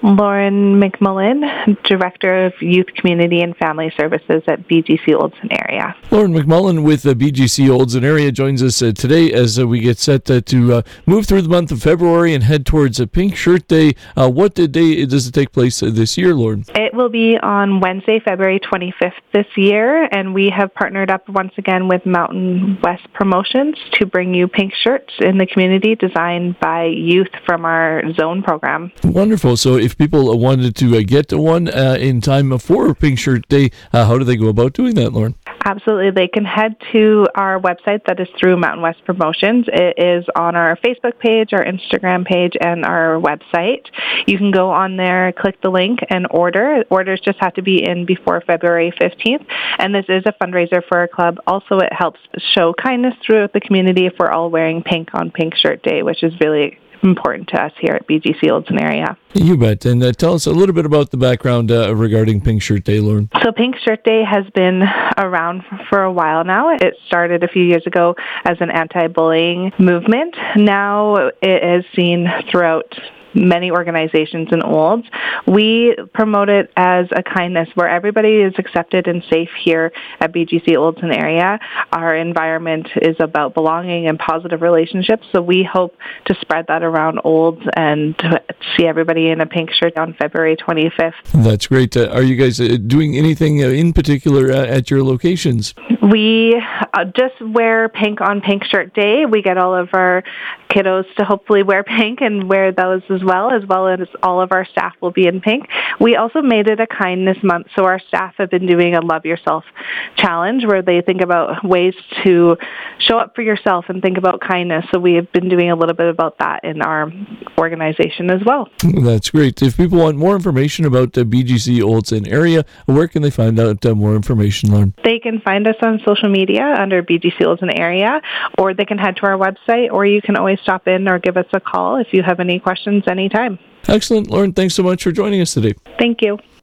Lauren McMullen, Director of Youth, Community, and Family Services at BGC Oldson Area. Lauren McMullen with BGC Oldson Area joins us today as we get set to move through the month of February and head towards Pink Shirt Day. What day does it take place this year, Lauren? It will be on Wednesday, February 25th this year, and we have partnered up once again with Mountain West Promotions to bring you pink shirts in the community designed by youth from our zone program. Wonderful. So if people wanted to get one in time for Pink Shirt Day, how do they go about doing that, Lauren? Absolutely. They can head to our website that is through Mountain West Promotions. It is on our Facebook page, our Instagram page, and our website. You can go on there, click the link, and order. Orders just have to be in before February 15th. And this is a fundraiser for our club. Also, it helps show kindness throughout the community if we're all wearing pink on Pink Shirt Day, which is really important to us here at BGC Oldson Area. You bet. And tell us a little bit about the background regarding Pink Shirt Day, Lauren. So Pink Shirt Day has been around for a while now. It started a few years ago as an anti-bullying movement. Now it is seen throughout many organizations in Olds. We promote it as a kindness where everybody is accepted and safe here at BGC Oldson Area. Our environment is about belonging and positive relationships, so we hope to spread that around Olds and to see everybody in a pink shirt on February 25th. That's great. Are you guys doing anything in particular at your locations? We just wear pink on Pink Shirt Day. We get all of our kiddos to hopefully wear pink and wear those as well as all of our staff will be in pink. We also made it a kindness month, so our staff have been doing a Love Yourself challenge where they think about ways to show up for yourself and think about kindness. So we have been doing a little bit about that in our organization as well. That's great. If people want more information about the BGC Oldson Area, where can they find out more information, Lauren? They can find us on social media under BGC Oldson Area, or they can head to our website, or you can always stop in or give us a call if you have any questions anytime. Excellent. Lauren, thanks so much for joining us today. Thank you.